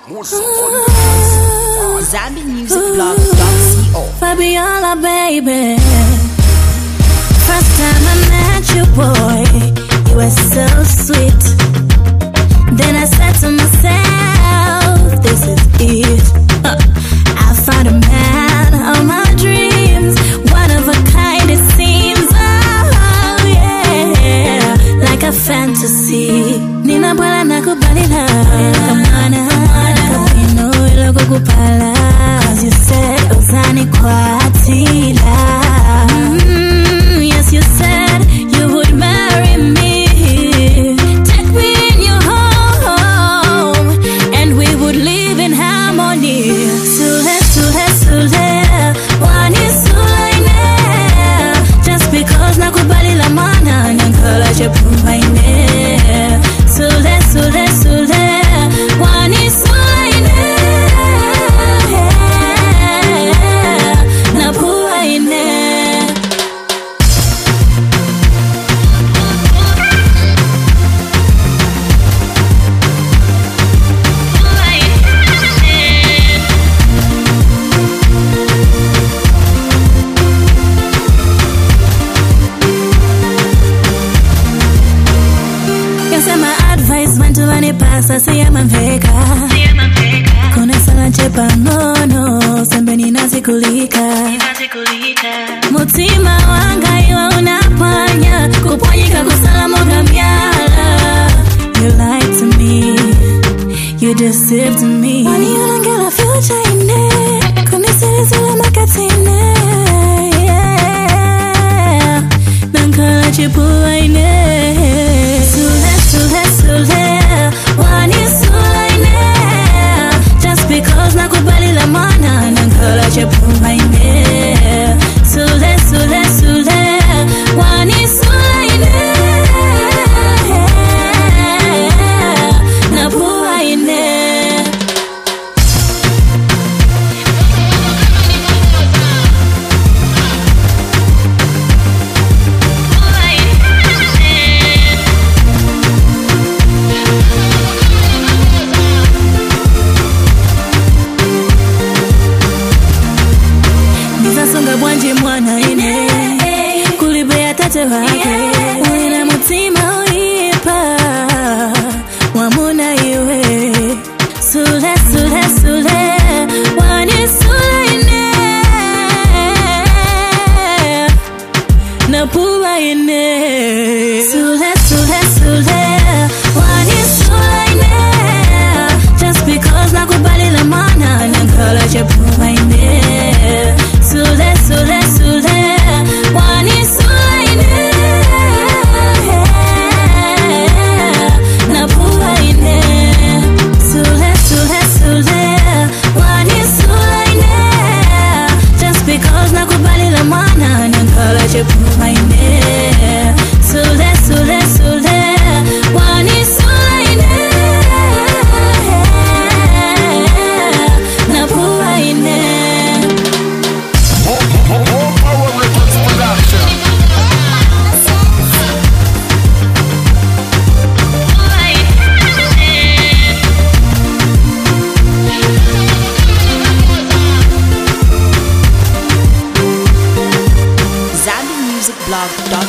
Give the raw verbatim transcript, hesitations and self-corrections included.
Zambi Music Blog dot co. Fabiola, baby. First time I met you, boy, you were so sweet. Then I said to myself, this is it. Uh, I found a man of my dreams, one of a kind it seems. Oh yeah, like a fantasy. Nina bwala nakubalila, kamana kapino ilo kukupala. Cause you said uzani kwatila. Mm, yes, you said you would marry me, take me in your home, and we would live in harmony. Sule, sule, sule, wani sulaine. Just because nakubalila mana, nyankola chepumaine. Sule, sule, sule, wani sulaine. Napuaine. Pasa se llama Vega, con esa lanche pangono, sembe ninazikulika. Mutima wanga iwa unapanya, kuponyika kusalamu gamyala. You lied to me, you deceived me. Wani unangela future ine, kunisiri zula makatine. Yeah, nankala chipua ine. Sule, sule, sule. Wani sulaine. Just because nakubalila mana, nankola chepumaine. Sule, sule, sule. Wani sulaine. Napuaine. Bwanje mwana ine kulibea tate wake wina mutima uipa wamuna iwe. Sule, sule, sule, wani sulaine. Napuwa ine. Sule, sule, sule, wani sulaine. Just because nakubalila mana, nankola chepumaine. Sule, sule, sule, wani sulaine. Napuaine. Sule, sule, sule, wani sulaine. Just because nakubalila mana, nankola chepumaine. Sule, sule, sule, wani sulaine. Napuaine. Zambi Music Blog dot co.